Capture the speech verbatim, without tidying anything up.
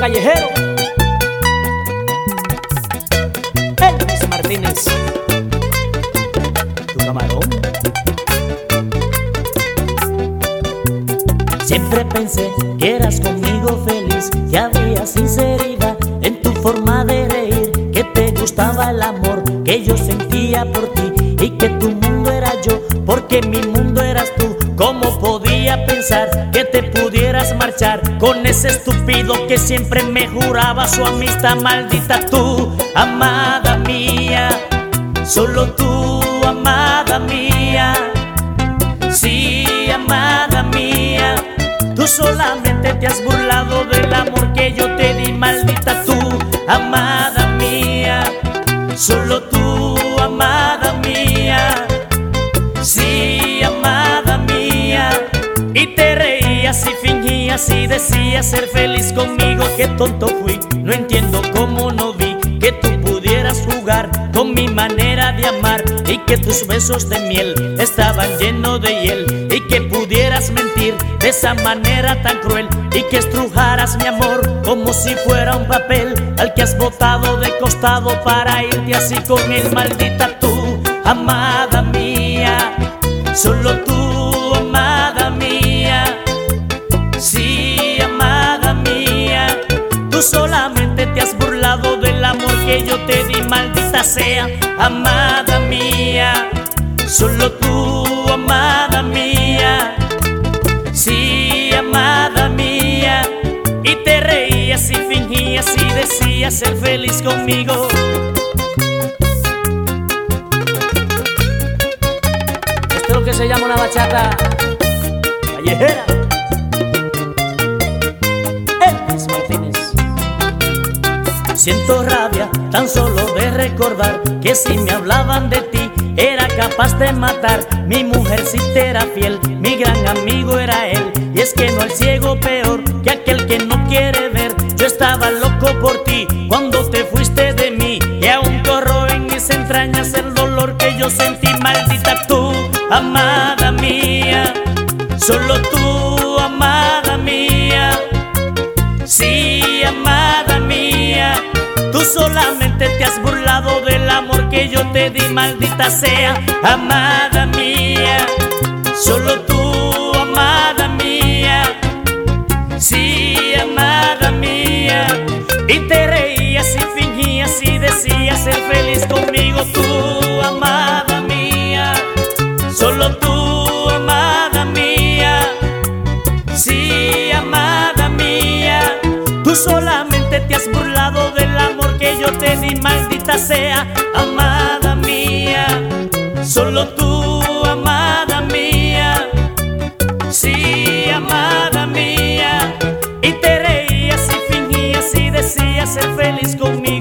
callejero, Elvis Martínez, tu camarón. Siempre pensé que eras conmigo feliz, que había sinceridad en tu forma de reír, que te gustaba el amor que yo sentía por ti y que tu mundo era yo, porque mi mundo eras tú. ¿Cómo podía pensar que te pudieras marchar con ese estúpido que siempre me juraba su amistad? Maldita tú, amada mía, solo tú, amada mía. Sí, amada mía, tú solamente te has burlado del amor que yo te di. Maldita tú, amada mía, solo tú, amada mía. Sí, amada mía, y te reías y fingías y decías ser feliz conmigo. Qué tonto fui, no entiendo cómo no vi que tú pudieras jugar con mi manera de amar, y que tus besos de miel estaban llenos de hiel, y que pudieras mentir de esa manera tan cruel, y que estrujaras mi amor como si fuera un papel al que has botado de costado para irte así con él. Maldita tú, amada mía, solo tú, amada mía. Sí, amada mía, tú solamente te has burlado del amor que yo te di. Maldita sea, amada mía, solo tú, amada mía. Sí, amada mía, y te reías y fingías y decías ser feliz conmigo. Esto es lo que se llama una bachata callejera, Elvis Martínez. Siento rabia tan solo de recordar que si me hablaban de ti era capaz de matar. Mi mujer sí te era fiel, mi gran amigo era él, y es que no hay ciego peor que aquel que no quiere ver. Yo estaba loco por ti cuando te fuiste de mí, y aún corro en mis entrañas el dolor que yo sentí. Maldita tú, amada mía, solo tú, amada mía. Sí, amada mía, tú solamente te has burlado del amor que yo te di. Maldita sea, amada mía, solo tú, amada mía. Sí, amada mía, y te reías y fingías y decías ser feliz conmigo. Tú, amada mía, solo tú, amada mía. Sí, amada mía, tú solamente te has burlado del amor que yo te di. Maldita sea, amada mía, solo tú, amada mía. Sí, amada mía, y te reías y fingías y decías ser feliz conmigo.